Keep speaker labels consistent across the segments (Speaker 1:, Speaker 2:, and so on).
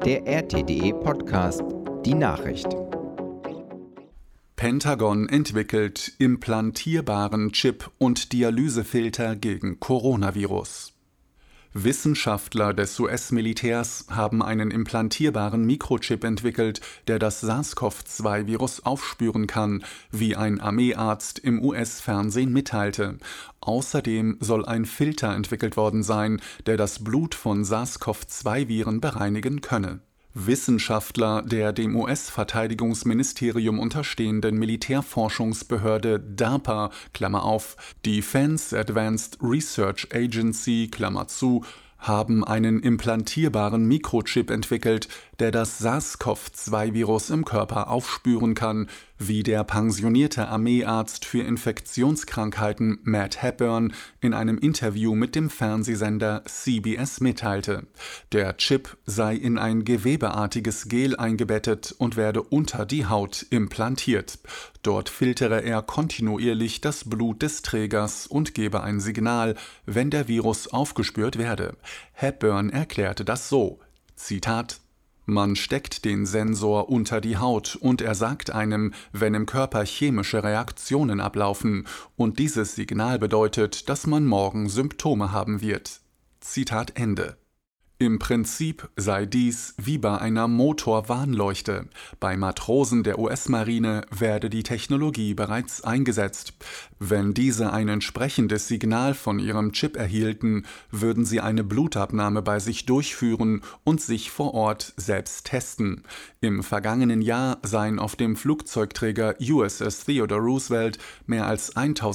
Speaker 1: der RT.de Podcast, die Nachricht.
Speaker 2: Pentagon entwickelt implantierbaren Chip und Dialysefilter gegen Coronavirus. Wissenschaftler des US-Militärs haben einen implantierbaren Mikrochip entwickelt, der das SARS-CoV-2-Virus aufspüren kann, wie ein Armeearzt im US-Fernsehen mitteilte. Außerdem soll ein Filter entwickelt worden sein, der das Blut von SARS-CoV-2-Viren bereinigen könne. Wissenschaftler der dem US-Verteidigungsministerium unterstehenden Militärforschungsbehörde DARPA (Defense Advanced Research Agency) haben einen implantierbaren Mikrochip entwickelt, der das SARS-CoV-2-Virus im Körper aufspüren kann, wie der pensionierte Armeearzt für Infektionskrankheiten Matt Hepburn in einem Interview mit dem Fernsehsender CBS mitteilte. Der Chip sei in ein gewebeartiges Gel eingebettet und werde unter die Haut implantiert. Dort filtere er kontinuierlich das Blut des Trägers und gebe ein Signal, wenn der Virus aufgespürt werde. Hepburn erklärte das so, Zitat: Man steckt den Sensor unter die Haut und er sagt einem, wenn im Körper chemische Reaktionen ablaufen, und dieses Signal bedeutet, dass man morgen Symptome haben wird. Zitat Ende. Im Prinzip sei dies wie bei einer Motorwarnleuchte. Bei Matrosen der US-Marine werde die Technologie bereits eingesetzt. Wenn diese ein entsprechendes Signal von ihrem Chip erhielten, würden sie eine Blutabnahme bei sich durchführen und sich vor Ort selbst testen. Im vergangenen Jahr seien auf dem Flugzeugträger USS Theodore Roosevelt mehr als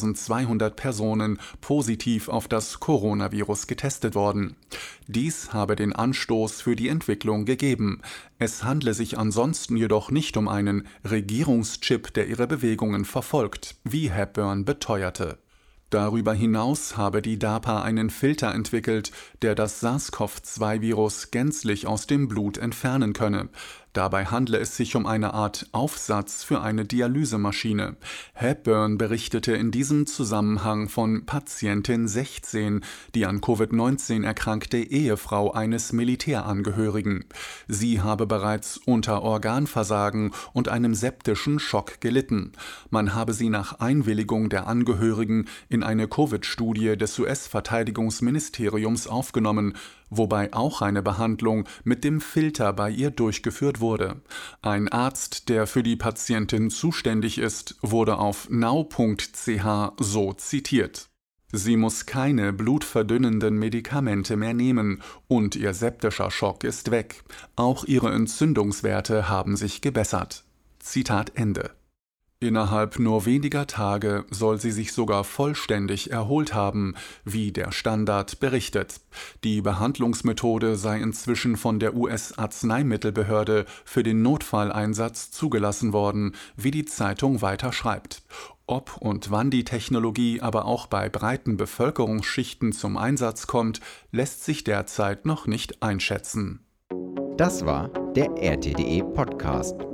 Speaker 2: 1200 Personen positiv auf das Coronavirus getestet worden. Dies habe den Anstoß für die Entwicklung gegeben. Es handle sich ansonsten jedoch nicht um einen Regierungschip, der ihre Bewegungen verfolgt, wie Hepburn beteuerte. Darüber hinaus habe die DARPA einen Filter entwickelt, der das SARS-CoV-2-Virus gänzlich aus dem Blut entfernen könne. Dabei handle es sich um eine Art Aufsatz für eine Dialysemaschine. Hepburn berichtete in diesem Zusammenhang von Patientin 16, die an Covid-19 erkrankte Ehefrau eines Militärangehörigen. Sie habe bereits unter Organversagen und einem septischen Schock gelitten. Man habe sie nach Einwilligung der Angehörigen in eine Covid-Studie des US-Verteidigungsministeriums aufgenommen, wobei auch eine Behandlung mit dem Filter bei ihr durchgeführt wurde. Ein Arzt, der für die Patientin zuständig ist, wurde auf now.ch so zitiert: Sie muss keine blutverdünnenden Medikamente mehr nehmen und ihr septischer Schock ist weg. Auch ihre Entzündungswerte haben sich gebessert. Zitat Ende. Innerhalb nur weniger Tage soll sie sich sogar vollständig erholt haben, wie der Standard berichtet. Die Behandlungsmethode sei inzwischen von der US-Arzneimittelbehörde für den Notfalleinsatz zugelassen worden, wie die Zeitung weiter schreibt. Ob und wann die Technologie aber auch bei breiten Bevölkerungsschichten zum Einsatz kommt, lässt sich derzeit noch nicht einschätzen.
Speaker 1: Das war der RT.de Podcast.